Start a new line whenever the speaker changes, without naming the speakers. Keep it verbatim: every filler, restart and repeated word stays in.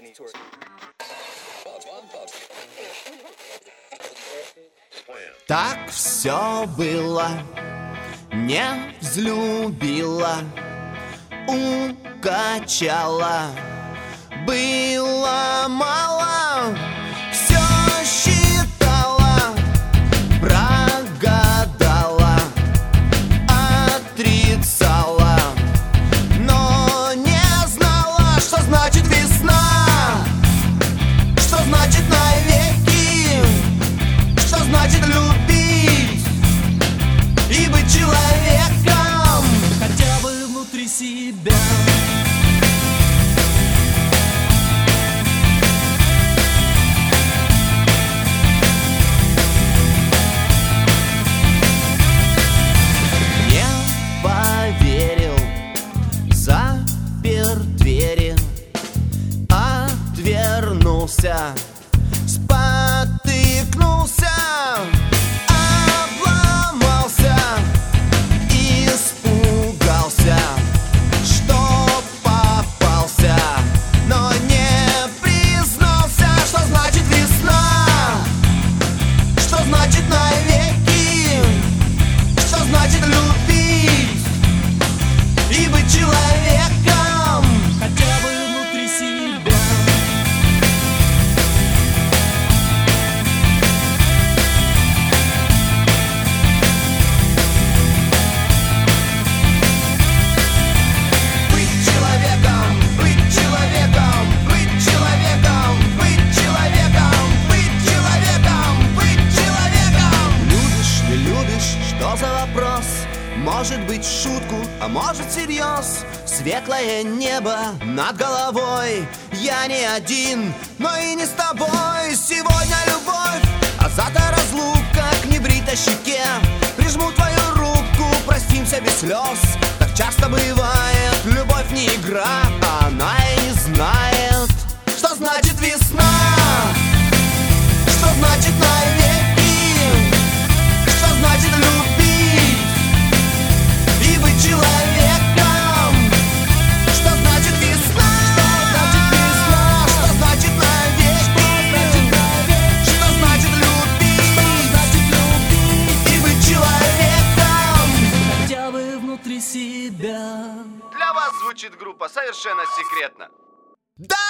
Так все было, не взлюбила, укачала, было мало, все считала, прогадала, отрицала, но не знала, что значит весна, что значит навеки, что значит любить и быть человеком хотя бы внутри себя. Не поверил, запер двери, отвернулся, спотыкнулся, обломался, испугался, что попался, но не признался, что значит весна, что значит навеки, что значит любить и быть человеком хотя бы внутри себя. Что за вопрос? Может быть шутку, а может всерьез. Светлое небо над головой. Я не один, но и не с тобой. Сегодня любовь, а завтра разлука к небритой щеке. Прижму твою руку, простимся без слез. Так часто бывает, любовь не игра, а она и не знает, что значит весна, что значит навеки, что значит любить и быть человеком, что значит весна, что значит навеки, что значит любить и быть человеком хотя бы внутри себя.
Для вас звучит группа совершенно секретно.
Да!